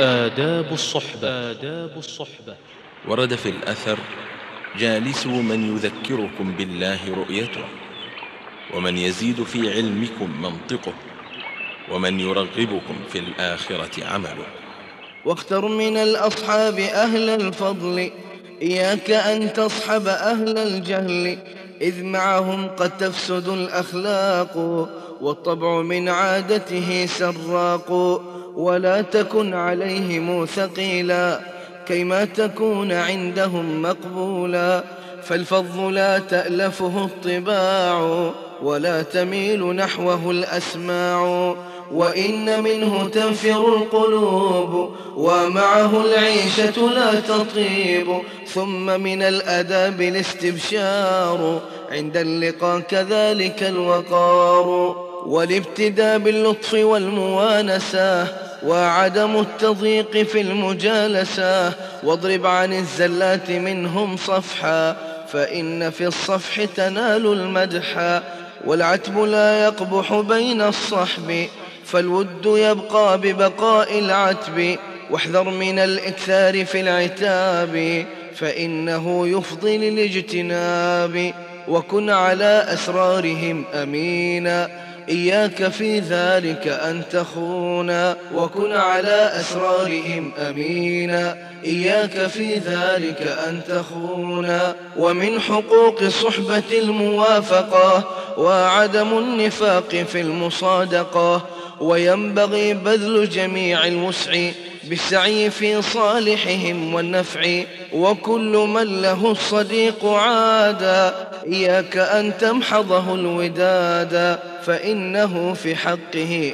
آداب الصحبة. ورد في الأثر: جالسوا من يذكركم بالله رؤيته، ومن يزيد في علمكم منطقه، ومن يرغبكم في الآخرة عمله. واختر من الأصحاب أهل الفضل، إياك أن تصحب أهل الجهل، إذ معهم قد تفسد الأخلاق، والطبع من عادته سراق. ولا تكن عليهم ثقيلا، كيما تكون عندهم مقبولا. فالفظ لا تألفه الطباع، ولا تميل نحوه الأسماع. وإن منه تنفر القلوب، ومعه العيشة لا تطيب. ثم من الأداب الاستبشار، عند اللقاء كذلك الوقار. والابتداء باللطف والموانسة، وعدم التضييق في المجالسة. واضرب عن الزلات منهم صفحا، فإن في الصفح تنال المدحا. والعتب لا يقبح بين الصحب، فالود يبقى ببقاء العتب. واحذر من الإكثار في العتاب، فإنه يفضي للاجتناب. وكن على أسرارهم أمينا، إياك في ذلك أن تخونا. وكن على أسرارهم أمينا، إياك في ذلك أن تخونا. ومن حقوق صحبة الموافقة، وعدم النفاق في المصادقة. وينبغي بذل جميع الوسع، بالسعي في صالحهم والنفع. وكل من له الصديق عادا، إياك أن تمحضه الودادا، فإنه في حقه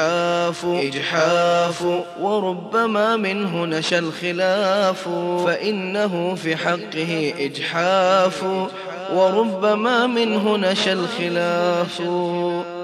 إجحاف، وربما منه نشا الخلاف. فإنه في حقه إجحاف، وربما منه نشا الخلاف.